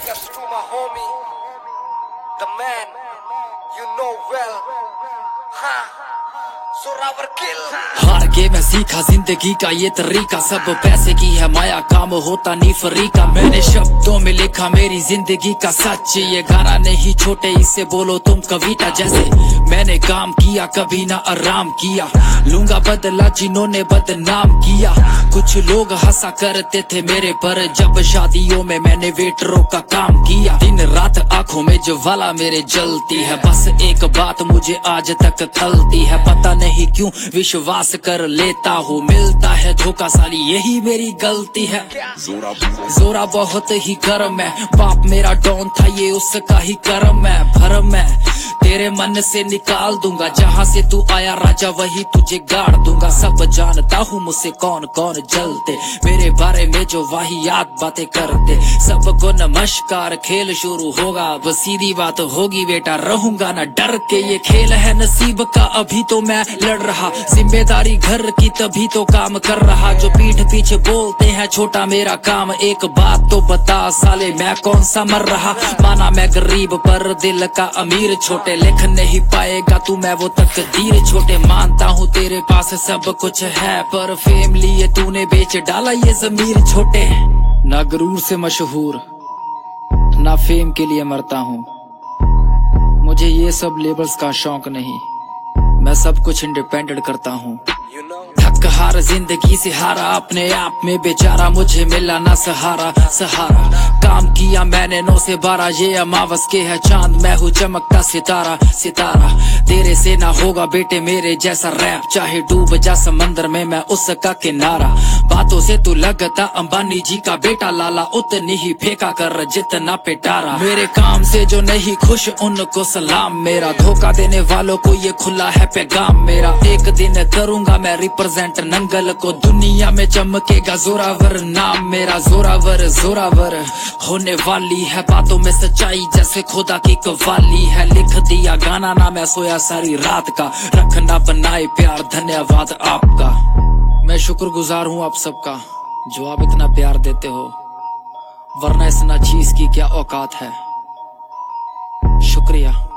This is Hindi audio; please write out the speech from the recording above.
Dedicated to my homie, the man you know well, Zorawar किल। हार के मैं सीखा जिंदगी का ये तरीका, सब पैसे की है माया, काम होता नहीं फ्री का। मैंने शब्दों में लिखा मेरी जिंदगी का सच, ये गाना नहीं छोटे इसे बोलो तुम कविता। जैसे मैंने काम किया कभी ना आराम किया, लूंगा बदला जिन्होंने बदनाम किया। कुछ लोग हंसा करते थे मेरे पर, जब शादियों में मैंने वेटरों का काम किया। दिन रात आंखों में ज्वाला मेरे जलती है, बस एक बात मुझे आज तक खलती है। पता नहीं क्यों विश्वास कर लेता हूँ, मिलता है धोखा साली यही मेरी गलती है। जोरा बहुत ही गर्म है, बाप मेरा डॉन था ये उसका ही कर्म है। भरम है तेरे मन से निकाल दूंगा, जहाँ से तू आया राजा वही तुझे गाड़ दूंगा। सब जानता हूँ मुझसे कौन कौन जलते, मेरे बारे में जो वाहियात बातें करते। सबको नमस्कार, खेल शुरू होगा, अब सीधी बात होगी बेटा, रहूंगा ना डर के। ये खेल है नसीब का, अभी तो मैं लड़ रहा, जिम्मेदारी घर की तभी तो काम कर रहा। जो पीठ पीछे बोलते हैं छोटा मेरा काम, एक बात तो बता साले मैं कौन सा मर रहा। माना मैं गरीब पर दिल का अमीर, छोटे लिख नहीं पाएगा तू मैं वो तकदीर। छोटे मानता हूँ तेरे पास सब कुछ है, पर फेम लिए तूने बेच डाला ये ज़मीर। छोटे ना गुरूर से मशहूर ना फेम के लिए मरता हूँ, मुझे ये सब लेबल्स का शौक नहीं, मैं सब कुछ इंडिपेंडेंट करता हूँ। थक हार जिंदगी से हारा, अपने आप में बेचारा, मुझे मिला ना सहारा। काम किया मैंने 9 से 12, ये अमावस के है चांद, मैं हूँ चमकता सितारा। तेरे से ना होगा बेटे मेरे जैसा रैप, चाहे डूब जा समंदर में मैं उसका किनारा। बातों से तू लगता अंबानी जी का बेटा, लाला उतनी ही फेंका कर जितना पिटारा। मेरे काम से जो नहीं खुश उनको सलाम मेरा, धोखा देने वालों को ये खुला है पैगाम मेरा। एक दिन करूंगा मैं रिप्रेजेंट नंगल को, दुनिया में चमकेगा जोरावर नाम मेरा। जोरावर होने वाली है बातों में सच्चाई, जैसे खुदा की कवाली है। लिख दिया गाना ना मैं सोया सारी रात का, रखना बनाए प्यार धन्यवाद आपका। मैं शुक्रगुजार हूँ आप सबका जो आप इतना प्यार देते हो, वरना इस ना चीज की क्या औकात है। शुक्रिया।